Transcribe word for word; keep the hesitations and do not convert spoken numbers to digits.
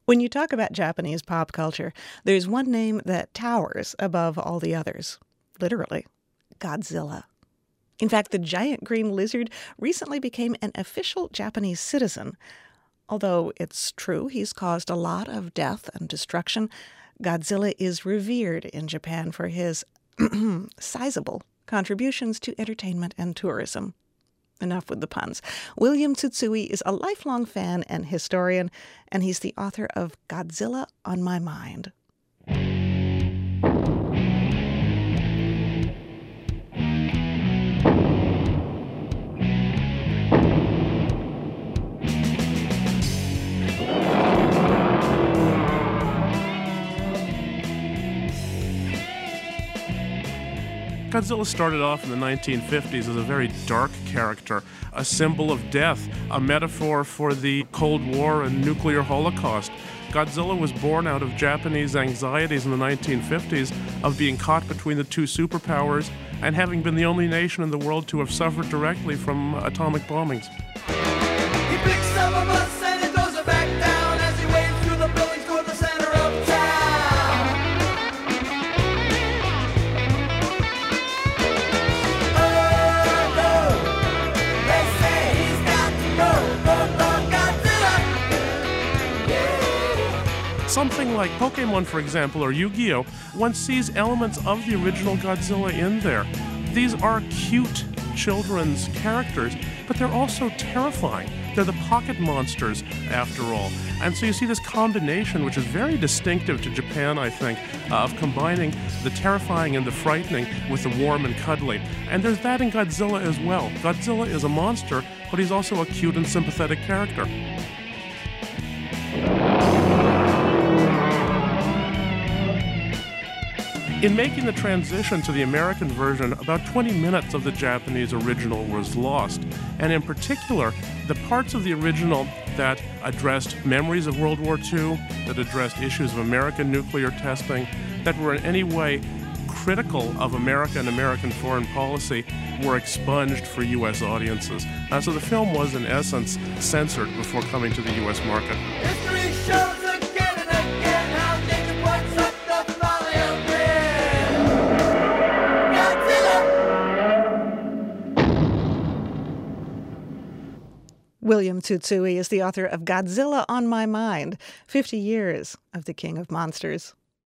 When you talk about Japanese pop culture, there's one name that towers above all the others. Literally, Godzilla. In fact, the giant green lizard recently became an official Japanese citizen. Although it's true he's caused a lot of death and destruction, Godzilla is revered in Japan for his sizable contributions to entertainment and tourism. Enough with the puns. William Tsutsui is a lifelong fan and historian, and he's the author of Godzilla on My Mind. Godzilla started off in the nineteen fifties as a very dark character, a symbol of death, a metaphor for the Cold War and nuclear holocaust. Godzilla was born out of Japanese anxieties in the nineteen fifties of being caught between the two superpowers and having been the only nation in the world to have suffered directly from atomic bombings. He picks up a bus and he throws it back down as he waves through the buildings toward the center of town. Something like Pokemon, for example, or Yu-Gi-Oh!, one sees elements of the original Godzilla in there. These are cute children's characters, but they're also terrifying. They're the pocket monsters, after all. And so you see this combination, which is very distinctive to Japan, I think, uh, of combining the terrifying and the frightening with the warm and cuddly. And there's that in Godzilla as well. Godzilla is a monster, but he's also a cute and sympathetic character. In making the transition to the American version, about twenty minutes of the Japanese original was lost. And in particular, the parts of the original that addressed memories of World War Two, that addressed issues of American nuclear testing, that were in any way critical of America and American foreign policy, were expunged for U S audiences. Uh, so the film was, in essence, censored before coming to the U S market. History shows again and again how nature points up the valley of Rin. Godzilla! William Tsutsui is the author of Godzilla on My Mind, fifty years of the King of Monsters.